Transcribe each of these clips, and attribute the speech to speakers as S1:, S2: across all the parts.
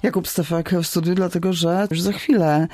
S1: Jakub Stefek w studiu, dlatego że już za chwilę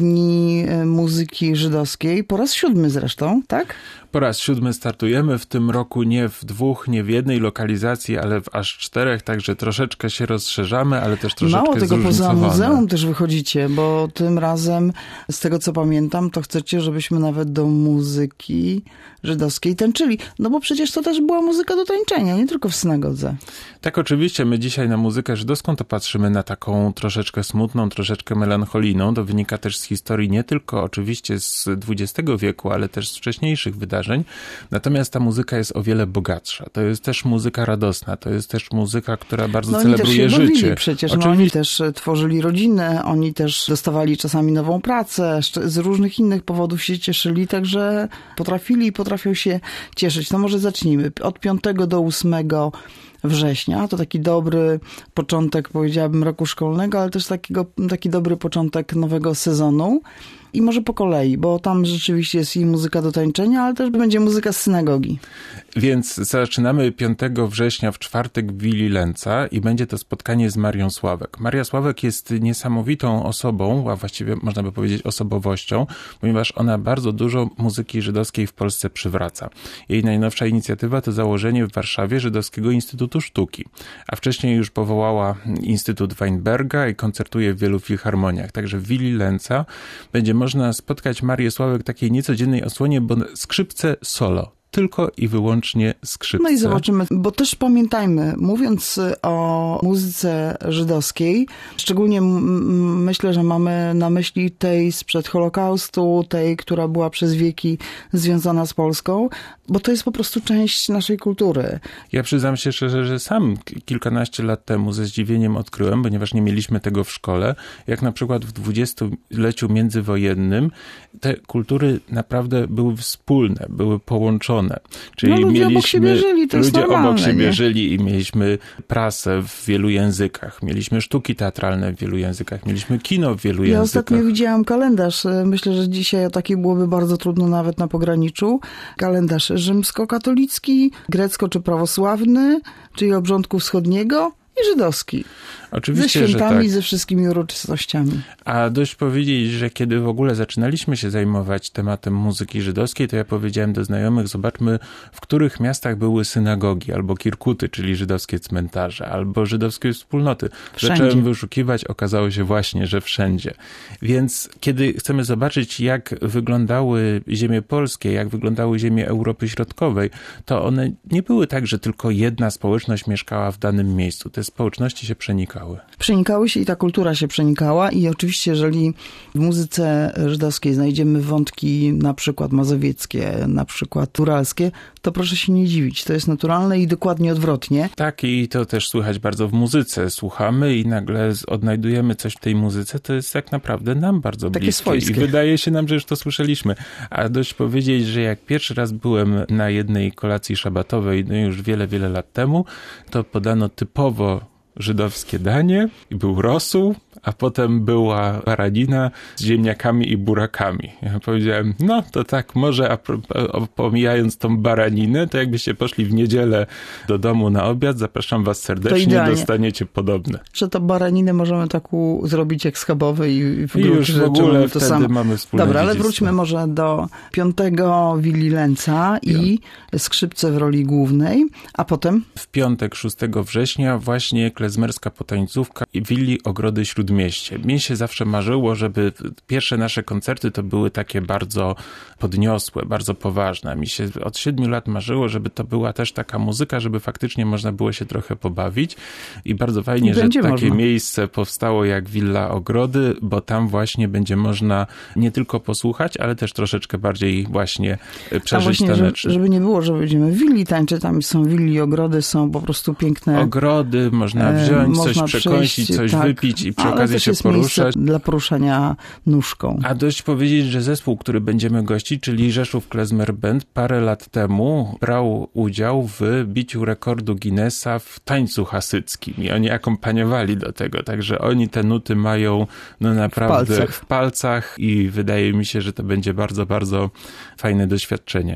S1: Dni Muzyki Żydowskiej, po raz 7 zresztą, tak?
S2: Po raz 7 startujemy, w tym roku nie w 2, nie w jednej lokalizacji, ale w aż 4, także troszeczkę się rozszerzamy, ale też troszeczkę
S1: mało tego, poza
S2: zróżnicowane.
S1: muzeum też wychodzicie, bo tym razem, z tego co pamiętam, to chcecie, żebyśmy nawet do muzyki żydowskiej tańczyli. No bo przecież to też była muzyka do tańczenia, nie tylko w synagodze.
S2: Tak, oczywiście. My dzisiaj na muzykę żydowską to patrzymy na taką troszeczkę smutną, troszeczkę melancholijną. To wynika też z historii nie tylko oczywiście z XX wieku, ale też z wcześniejszych wydarzeń. Natomiast ta muzyka jest o wiele bogatsza. To jest też muzyka radosna. To jest też muzyka, która bardzo celebruje życie.
S1: Oni też się bawili przecież. No, oni też tworzyli rodziny, oni też dostawali czasami nową pracę, z różnych innych powodów się cieszyli, także potrafili i potrafią się cieszyć. No może zacznijmy. Od 5 do 8 września. To taki dobry początek, powiedziałabym, roku szkolnego, ale też taki dobry początek nowego sezonu. I może po kolei, bo tam rzeczywiście jest i muzyka do tańczenia, ale też będzie muzyka z synagogi.
S2: Więc zaczynamy 5 września w czwartek w Willi Lenca i będzie to spotkanie z Marią Sławek. Maria Sławek jest niesamowitą osobą, a właściwie można by powiedzieć osobowością, ponieważ ona bardzo dużo muzyki żydowskiej w Polsce przywraca. Jej najnowsza inicjatywa to założenie w Warszawie Żydowskiego Instytutu Sztuki, a wcześniej już powołała Instytut Weinberga i koncertuje w wielu filharmoniach. Także w Willi Lenca będzie można spotkać Marię Sławek w takiej niecodziennej odsłonie, bo skrzypce solo. Tylko i wyłącznie skrzypce.
S1: No i zobaczymy, bo też pamiętajmy, mówiąc o muzyce żydowskiej, szczególnie myślę, że mamy na myśli tej sprzed Holokaustu, tej, która była przez wieki związana z Polską, bo to jest po prostu część naszej kultury.
S2: Ja przyznam się szczerze, że sam kilkanaście lat temu ze zdziwieniem odkryłem, ponieważ nie mieliśmy tego w szkole, jak na przykład w 20-leciu międzywojennym te kultury naprawdę były wspólne, były połączone. Czyli
S1: ludzie obok siebie żyli, to jest normalne,
S2: obok siebie
S1: nie?
S2: żyli i mieliśmy prasę w wielu językach, mieliśmy sztuki teatralne w wielu językach, mieliśmy kino w wielu językach.
S1: Ja ostatnio widziałam kalendarz, myślę, że dzisiaj o taki byłoby bardzo trudno nawet na pograniczu. Kalendarz rzymskokatolicki, grecko czy prawosławny, czyli obrządku wschodniego i żydowski.
S2: Oczywiście,
S1: ze świętami,
S2: że tak.
S1: ze wszystkimi uroczystościami.
S2: A dość powiedzieć, że kiedy w ogóle zaczynaliśmy się zajmować tematem muzyki żydowskiej, to ja powiedziałem do znajomych, zobaczmy, w których miastach były synagogi, albo kirkuty, czyli żydowskie cmentarze, albo żydowskie wspólnoty.
S1: Wszędzie.
S2: Zacząłem wyszukiwać, okazało się właśnie, że wszędzie. Więc kiedy chcemy zobaczyć, jak wyglądały ziemie polskie, jak wyglądały ziemie Europy Środkowej, to one nie były tak, że tylko jedna społeczność mieszkała w danym miejscu. Te społeczności się przenikały.
S1: Przenikały się i ta kultura się przenikała i oczywiście, jeżeli w muzyce żydowskiej znajdziemy wątki na przykład mazowieckie, na przykład uralskie, to proszę się nie dziwić. To jest naturalne i dokładnie odwrotnie.
S2: Tak, i to też słychać bardzo w muzyce. Słuchamy i nagle odnajdujemy coś w tej muzyce, to jest tak naprawdę nam bardzo
S1: takie
S2: bliskie.
S1: swojskie.
S2: I wydaje się nam, że już to słyszeliśmy. A dość powiedzieć, że jak pierwszy raz byłem na jednej kolacji szabatowej, no już wiele, wiele lat temu, to podano typowo żydowskie danie i był rosół, a potem była baranina z ziemniakami i burakami. Ja powiedziałem, no to tak, może pomijając tą baraninę, to jakbyście poszli w niedzielę do domu na obiad, zapraszam was serdecznie, dostaniecie podobne.
S1: Że to baraninę możemy taką zrobić jak schabowy i w
S2: już w ogóle
S1: to
S2: wtedy
S1: samo.
S2: mamy wspólne
S1: Dobra, ale
S2: dziedzictwo.
S1: wróćmy może do 5 Willi Lenca i skrzypce w roli głównej, a potem?
S2: W piątek 6 września właśnie klezmerska potańcówka i Willi Ogrody Śródmieście. Mnie się zawsze marzyło, żeby pierwsze nasze koncerty to były takie bardzo podniosłe, bardzo poważne. Mi się od 7 lat marzyło, żeby to była też taka muzyka, żeby faktycznie można było się trochę pobawić i bardzo fajnie, że takie miejsce powstało jak Willa Ogrody, bo tam właśnie będzie można nie tylko posłuchać, ale też troszeczkę bardziej właśnie przeżyć tanecznie.
S1: Żeby nie było, że będziemy w willi tańczyć, tam są willi, ogrody, są po prostu piękne.
S2: Ogrody, można wziąć, coś przekąsić, coś wypić i przy okazji się poruszać.
S1: Dla poruszania nóżką.
S2: A dość powiedzieć, że zespół, który będziemy gościć, czyli Rzeszów Klezmer Band, parę lat temu brał udział w biciu rekordu Guinnessa w tańcu hasyckim i oni akompaniowali do tego, także oni te nuty mają no naprawdę w palcach i wydaje mi się, że to będzie bardzo, bardzo fajne doświadczenie.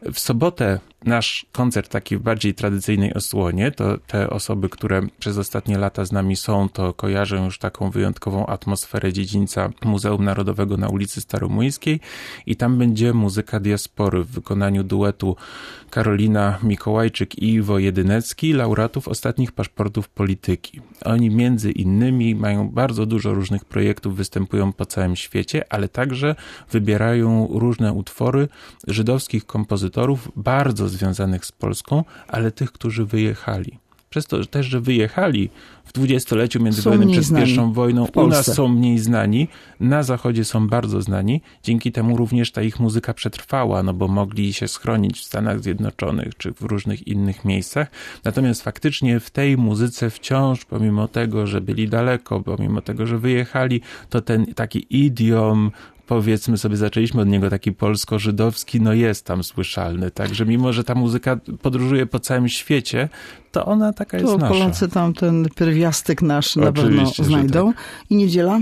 S2: W sobotę nasz koncert taki w bardziej tradycyjnej odsłonie, to te osoby, które przez ostatnie lata z nami są, to kojarzą już taką wyjątkową atmosferę dziedzińca Muzeum Narodowego na ulicy Staromłyńskiej i tam będzie muzyka diaspory w wykonaniu duetu Karolina Mikołajczyk i Iwo Jedynecki, laureatów ostatnich paszportów polityki. Oni między innymi mają bardzo dużo różnych projektów, występują po całym świecie, ale także wybierają różne utwory żydowskich kompozytorów, bardzo związanych z Polską, ale tych, którzy wyjechali. Przez to też, że wyjechali w dwudziestoleciu międzywojennym przed I wojną, u nas są mniej znani, na Zachodzie są bardzo znani. Dzięki temu również ta ich muzyka przetrwała, no bo mogli się schronić w Stanach Zjednoczonych czy w różnych innych miejscach. Natomiast faktycznie w tej muzyce wciąż, pomimo tego, że byli daleko, pomimo tego, że wyjechali, to ten taki idiom, powiedzmy sobie, zaczęliśmy od niego taki polsko-żydowski, no jest tam słyszalny. Także mimo, że ta muzyka podróżuje po całym świecie, to ona taka jest nasza.
S1: Polacy tam ten pierwiastek nasz na pewno znajdą. Tak. I niedziela?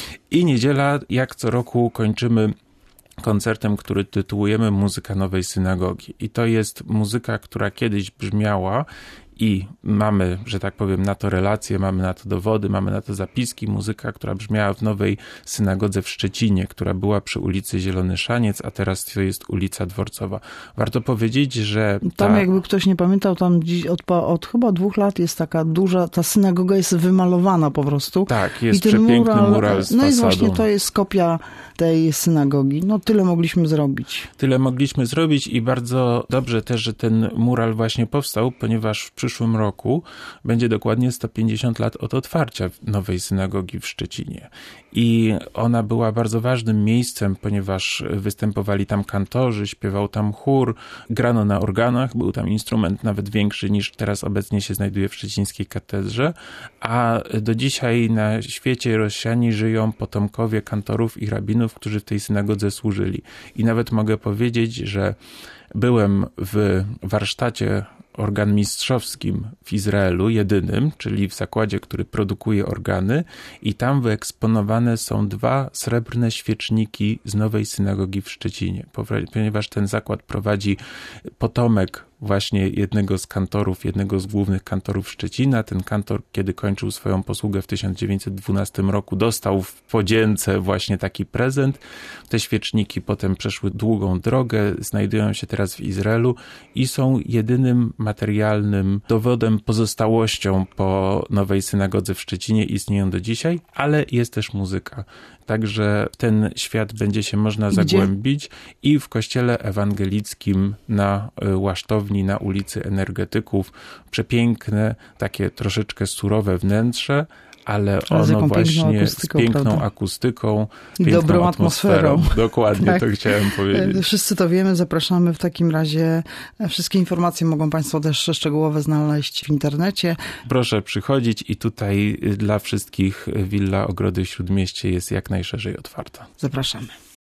S2: I niedziela, jak co roku, kończymy koncertem, który tytułujemy Muzyka Nowej Synagogi. I to jest muzyka, która kiedyś brzmiała i mamy, że tak powiem, na to relacje, mamy na to dowody, mamy na to zapiski. Muzyka, która brzmiała w Nowej Synagodze w Szczecinie, która była przy ulicy Zielony Szaniec, a teraz to jest ulica Dworcowa. Warto powiedzieć, że
S1: tam jakby ktoś nie pamiętał, tam dziś od chyba 2 lat jest taka duża, ta synagoga jest wymalowana po prostu.
S2: Tak, jest przepiękny mural z
S1: No i właśnie to jest kopia tej synagogi. No tyle mogliśmy zrobić.
S2: Tyle mogliśmy zrobić i bardzo dobrze też, że ten mural właśnie powstał, ponieważ w przyszłym roku będzie dokładnie 150 lat od otwarcia Nowej Synagogi w Szczecinie. I ona była bardzo ważnym miejscem, ponieważ występowali tam kantorzy, śpiewał tam chór, grano na organach, był tam instrument nawet większy niż teraz obecnie się znajduje w szczecińskiej katedrze, a do dzisiaj na świecie rozsiani żyją potomkowie kantorów i rabinów, którzy w tej synagodze służyli. I nawet mogę powiedzieć, że byłem w warsztacie organmistrzowskim w Izraelu, jedynym, czyli w zakładzie, który produkuje organy i tam wyeksponowane są 2 srebrne świeczniki z Nowej Synagogi w Szczecinie, ponieważ ten zakład prowadzi potomek właśnie jednego z kantorów, jednego z głównych kantorów Szczecina. Ten kantor, kiedy kończył swoją posługę w 1912 roku, dostał w podzięce właśnie taki prezent. Te świeczniki potem przeszły długą drogę, znajdują się teraz w Izraelu i są jedynym materialnym dowodem, pozostałością po Nowej Synagodze w Szczecinie, istnieją do dzisiaj, ale jest też muzyka. Także w ten świat będzie się można zagłębić i w kościele ewangelickim na Łasztowni, na ulicy Energetyków. Przepiękne, takie troszeczkę surowe wnętrze, ale ono właśnie z piękną akustyką,
S1: i dobrą atmosferą.
S2: Dokładnie, tak. To chciałem powiedzieć.
S1: Wszyscy to wiemy, zapraszamy w takim razie. Wszystkie informacje mogą Państwo też szczegółowe znaleźć w internecie.
S2: Proszę przychodzić i tutaj dla wszystkich Willa Ogrody w Śródmieście jest jak najszerzej otwarta.
S1: Zapraszamy.